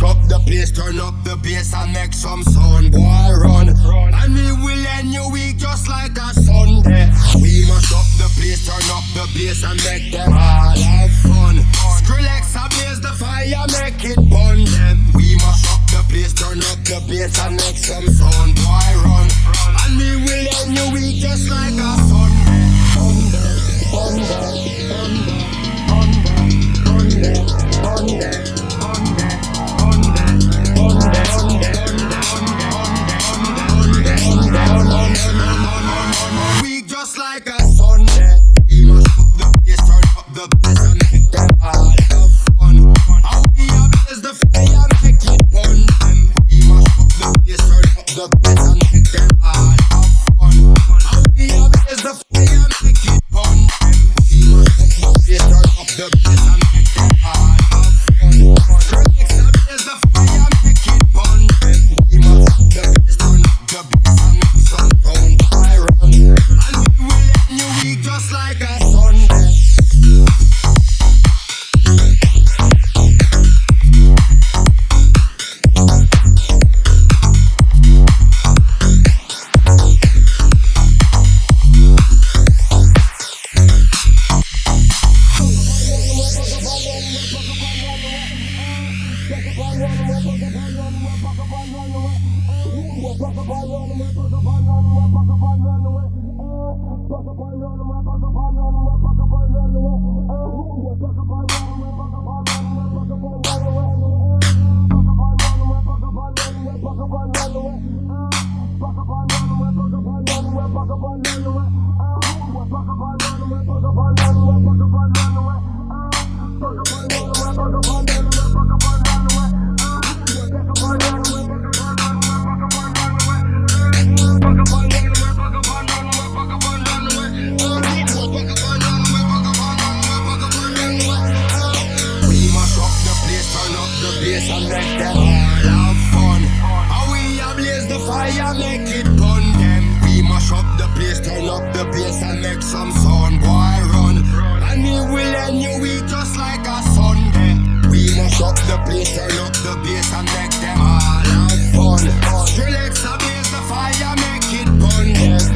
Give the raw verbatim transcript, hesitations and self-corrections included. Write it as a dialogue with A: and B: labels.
A: up the place, turn up the bass and make some sound, boy, run. And we will end your week just like a Sunday. We mash up the place, turn up the bass and make them all have fun. Skrillex ablaze the fire, make it burn them. We mash up the place, turn up the bass and make some sound, boy, run. And we will end your week just like a Sunday. Sunday, Sunday, Sunday, Sunday, Sunday, Sunday. We just like a Sunday. We must up the bass, turn up the bass and make them all have fun. How we ablaze the fire, make it burn them. We must up the bass, turn up the bass and make them all have fun. How we ablaze the fire, make it burn them. We must up the bass, turn up the bass and make them all have fun. Skrillex ablaze the fire, make it burn them. We must up the bass, turn up the bass and make some sound, boy, run. And we will end your week just like a Sunday. And make them all have fun. How we ablaze the fire, make it burn them. We mash up the place, turn up the bass and make some sound, boy, run. And we will end your week just like a Sunday. We mash up the place, turn up the bass and make them all have fun. Skrillex ablaze the fire, make it burn them.